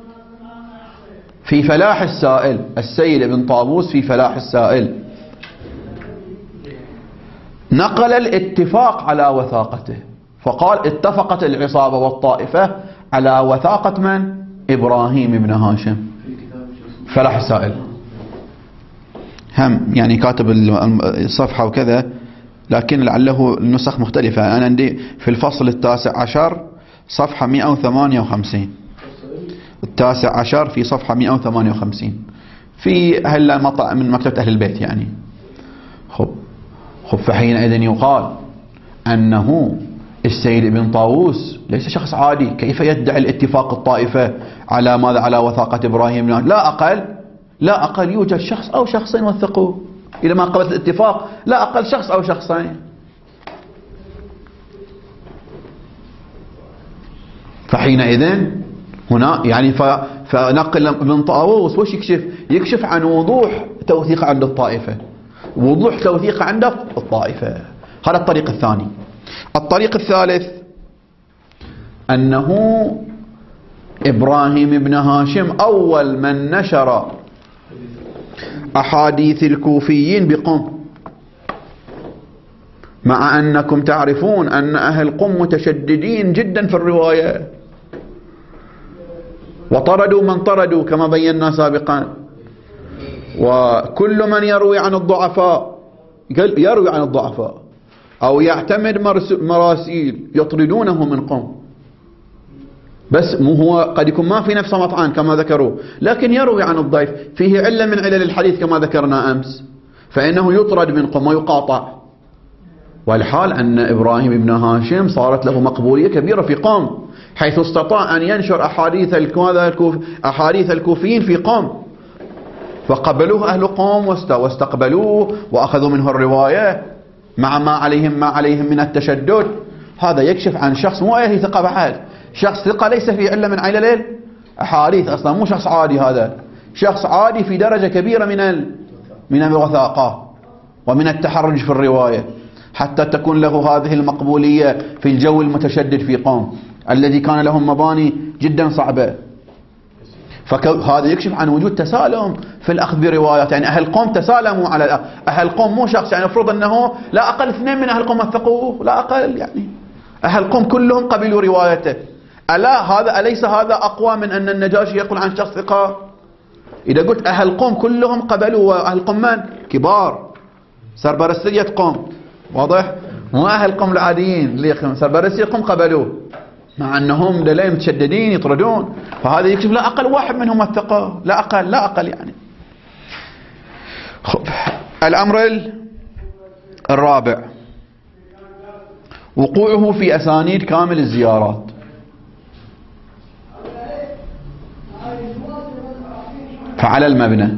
في فلاح السائل، السيد بن طاووس في فلاح السائل نقل الاتفاق على وثاقته، فقال اتفقت العصابة والطائفة على وثاقة من؟ إبراهيم بن هاشم. فلاح السائل هم يعني كاتب الصفحة وكذا، لكن لعله النسخ مختلفة. أنا عندي في الفصل التاسع عشر صفحة مئة وثمانية وخمسين، التاسع عشر في صفحة مئة وثمانية وخمسين في أهل مطلع من مكتبة أهل البيت يعني. خب خب فحينئذ يقال أنه السيد بن طاووس ليس شخص عادي، كيف يدعي الاتفاق الطائفة على ماذا؟ على وثاقة إبراهيم؟ لا أقل لا أقل يوجد شخص أو شخصين وثقوه، إذا ما قبلت الاتفاق لا أقل شخص أو شخصين. فحينئذ هنا يعني فنقل ابن طاووس وش يكشف؟ يكشف عن وضوح توثيق عند الطائفة، وضوح توثيق عند الطائفة. هذا الطريق الثاني. الطريق الثالث أنه إبراهيم بن هاشم أول من نشر أحاديث الكوفيين بقم، مع أنكم تعرفون أن أهل قم متشددين جدا في الرواية، وطردوا من طردوا كما بينا سابقا، وكل من يروي عن الضعفاء يروي عن الضعفاء أو يعتمد مراسيل يطردونه من قم، بس مو هو قد يكون ما في نفسه مطعن كما ذكروا، لكن يروي عن الضيف، فيه علة من علل الحديث كما ذكرنا أمس، فإنه يطرد من قم ويقاطع. والحال أن إبراهيم بن هاشم صارت له مقبولية كبيرة في قم، حيث استطاع أن ينشر أحاديث أحاديث الكوفيين في قم، فقبلوه أهل قم واستقبلوه وأخذوا منه الرواية مع ما عليهم ما عليهم من التشدد. هذا يكشف عن شخص مو أي ثقة بعد، شخص ثقة ليس في علة من علل الأحاديث أصلا، مو شخص عادي، هذا شخص عادي في درجة كبيرة من من الوثاقة ومن التحرج في الرواية. حتى تكون له هذه المقبولية في الجو المتشدد في قوم الذي كان لهم مباني جدا صعبة. فهذا يكشف عن وجود تسالم في الأخذ بروايات، يعني أهل قوم تسالموا على أهل قوم، مو شخص، يعني افرض أنه لا أقل اثنين من أهل قوم وثقوه، لا أقل، يعني أهل قوم كلهم قبلوا روايته. ألا هذا أليس هذا أقوى من أن النجاشي يقول عن شخص ثقة؟ إذا قلت أهل قوم كلهم قبلوا، وأهل قوم من؟ كبار سربرستية قوم، واضح؟ مو أهل قوم العاديين اللي سربرستية قوم قبلوه، مع أنهم دلائل متشددين يطردون. فهذا يكشف لا أقل واحد منهم الثقة، لا أقل، لا أقل يعني. خب. الأمر الرابع وقوعه في أسانيد كامل الزيارات. فعلى المبنى.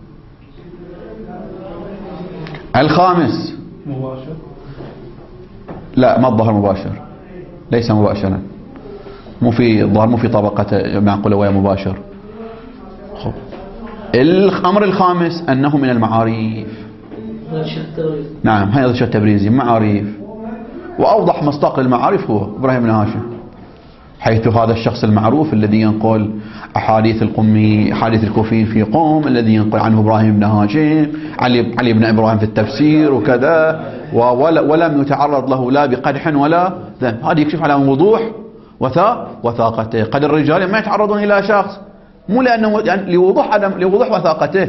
الخامس مباشر. لا، ما الظهر مباشر، ليس مباشرا، مو في الظهر، مو في طبقة معقولة ويا مباشر. خب. الأمر الخامس أنه من المعاريف. نعم، هذا الشيء التبريزي معاريف، وأوضح مصداق المعارف هو إبراهيم بن هاشم، حيث هذا الشخص المعروف الذي ينقل أحاديث القمي، أحاديث الكوفيين في قوم، الذي ينقل عنه إبراهيم بن هاشم، علي, علي بن إبراهيم في التفسير وكذا، ولم يتعرض له لا بقدح ولا ذنب. هذا يكشف على وضوح وثاقته. قد الرجال ما يتعرضون إلى شخص مو لأنه يعني لوضوح عدم لوضوح وثاقته.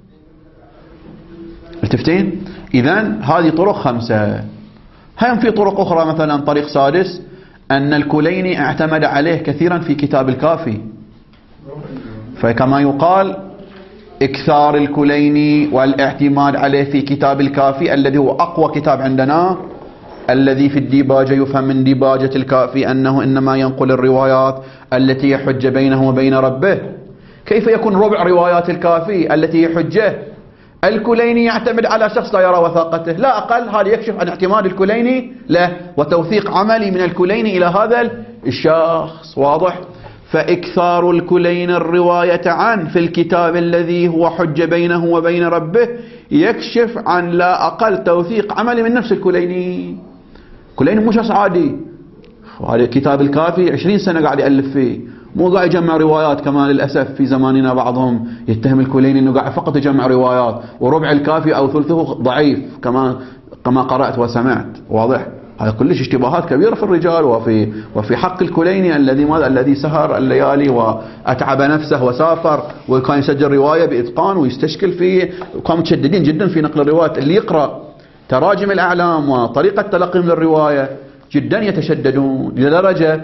التفتين. إذن هذه طرق خمسة. هم في طرق أخرى، مثلا طريق سادس أن الكليني اعتمد عليه كثيرا في كتاب الكافي، فكما يقال إكثار الكليني والاعتماد عليه في كتاب الكافي الذي هو أقوى كتاب عندنا، الذي في الديباجة يفهم من ديباجة الكافي أنه إنما ينقل الروايات التي يحج بينه وبين ربه. كيف يكون ربع روايات الكافي التي يحجه الكليني يعتمد على شخص لا يرى وثاقته؟ لا أقل. هذا يكشف عن اعتماد الكليني له وتوثيق عملي من الكليني إلى هذا الشخص، واضح؟ فإكثار الكليني الرواية عنه في الكتاب الذي هو حج بينه وبين ربه يكشف عن لا أقل توثيق عملي من نفس الكليني. الكليني مو شخص عادي، هذا كتاب الكافي عشرين سنة قاعد يألف فيه، مو قاعد يجمع روايات كما للأسف في زماننا بعضهم يتهم الكليني أنه قاعد فقط يجمع روايات وربع الكافي أو ثلثه ضعيف كما كما قرأت وسمعت، واضح؟ هذا كلش اشتباهات كبيرة في الرجال وفي وفي حق الكليني الذي ماذا الذي سهر الليالي وأتعب نفسه وسافر وكان يسجل رواية بإتقان ويستشكل فيه، وكانوا متشددين جدا في نقل الروايات. اللي يقرأ تراجم الأعلام وطريقة تلقي من الرواية جدا يتشددون، لدرجة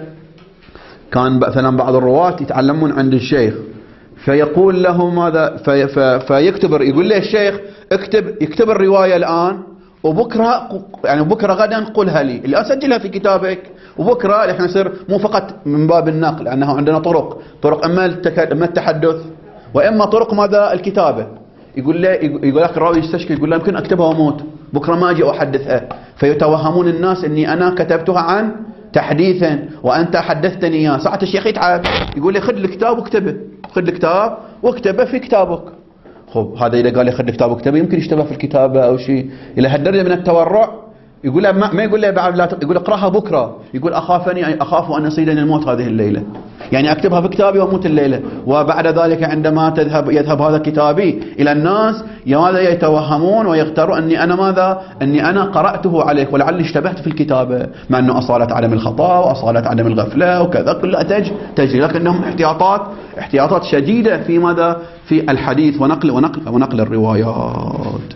كان مثلا بعض الرواة يتعلمون عند الشيخ فيقول له ماذا في في فيكتب، يقول له الشيخ اكتب يكتب الرواية الآن وبكرة يعني بكرة غدا قلها لي، اللي أسجلها في كتابك، وبكرة احنا نصير مو فقط من باب النقل، لأنه عندنا طرق طرق اما اما التحدث واما طرق ماذا الكتابة. يقول له يقول لك الراوي يستشكل، يقول له يمكن اكتبها واموت بكرة ما اجي احدثها، فيتوهمون الناس اني انا كتبتها عن تحديثا وانت حدثتني اياه. ساعة الشيخ يتعب يقول لي خذ الكتاب واكتبه، خذ الكتاب واكتبه في كتابك. خب هذا إذا قال لي خذ الكتاب واكتبه يمكن يشتبه في الكتابة أو شيء إلى هالدرجة من التورع. يقول له ما, ما يقول له بعد لا يقول اقراها بكرة، يقول أخافني أخاف أن يصيدني الموت هذه الليلة، يعني أكتبها في كتابي وأموت الليلة، وبعد ذلك عندما تذهب يذهب هذا كتابي إلى الناس ماذا يتوهمون ويختاروا أني أنا ماذا أني أنا قرأته عليك ولعلي اشتبهت في الكتابة، مع أنه أصالة عدم الخطأ وأصالة عدم الغفلة وكذا كلها تج تجري، لكنهم احتياطات احتياطات شديدة في ماذا في الحديث ونقل ونقل ونقل الروايات.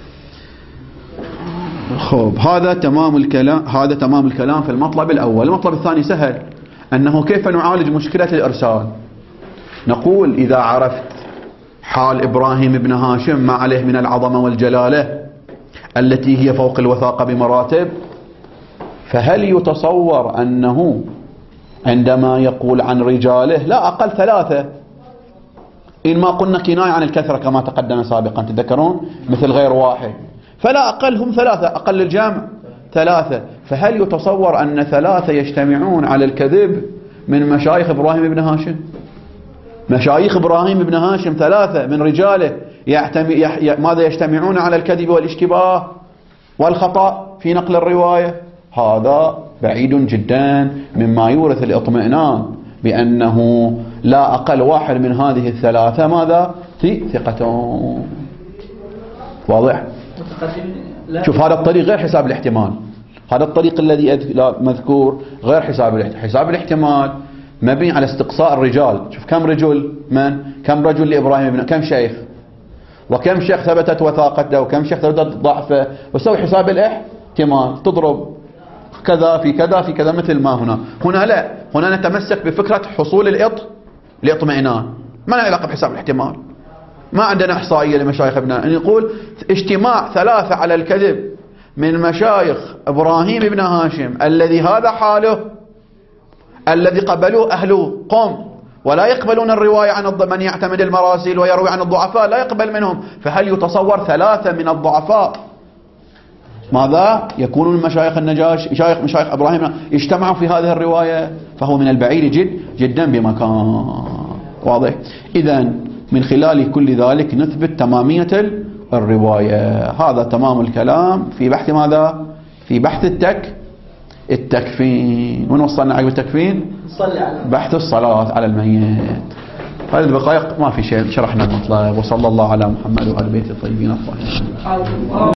خب هذا تمام الكلام هذا تمام الكلام في المطلب الأول. المطلب الثاني سهل، أنه كيف نعالج مشكلة الإرسال. نقول إذا عرفت حال إبراهيم بن هاشم ما عليه من العظمة والجلالة التي هي فوق الوثاقة بمراتب، فهل يتصور أنه عندما يقول عن رجاله لا أقل ثلاثة، إن ما قلنا كناية عن الكثرة كما تقدم سابقا تذكرون مثل غير واحد، فلا أقل هم ثلاثة، أقل الجامع ثلاثة، فهل يتصور أن ثلاثة يجتمعون على الكذب من مشايخ إبراهيم بن هاشم؟ مشايخ إبراهيم بن هاشم ثلاثة من رجاله يعتمي يح... ماذا يجتمعون على الكذب والاشتباه؟ والخطأ في نقل الرواية، هذا بعيد جدا مما يورث الاطمئنان بأنه لا أقل واحد من هذه الثلاثة ماذا؟ في ثقة. واضح؟ شوف هذا الطريق غير حساب الاحتمال، هذا الطريق الذي مذكور غير حساب الاحتمال. حساب الاحتمال مبني على استقصاء الرجال. شوف كم رجل، من كم رجل لإبراهيم بن، كم شيخ، وكم شيخ ثبتت وثاقته، وكم شيخ ثبتت ضعفه، وسوي حساب الاحتمال، تضرب كذا في كذا في كذا. مثل ما هنا هنا لا، هنا نتمسك بفكرة حصول الإط الاطمئنان، ما له علاقة بحساب الاحتمال. ما عندنا إحصائية لمشايخ ابننا أن يقول اجتماع ثلاثة على الكذب من مشايخ إبراهيم بن هاشم الذي هذا حاله، الذي قبلوه أهل قم ولا يقبلون الرواية عن من يعتمد المراسيل ويروي عن الضعفاء، لا يقبل منهم. فهل يتصور ثلاثة من الضعفاء ماذا يكونون من مشايخ النجاش، مشايخ مشايخ إبراهيم اجتمعوا في هذه الرواية؟ فهو من البعيد جد جدا بمكان. واضح؟ إذن من خلال كل ذلك نثبت تمامية الرواية. هذا تمام الكلام في بحث ماذا؟ في بحث التك التكفين. وين وصلنا عقب التكفين؟ بحث الصلاة على الميت. هذه الدقائق ما في شيء، شرحنا المطلب. وصلى الله على محمد وعلى بيت الطيبين الطاهرين.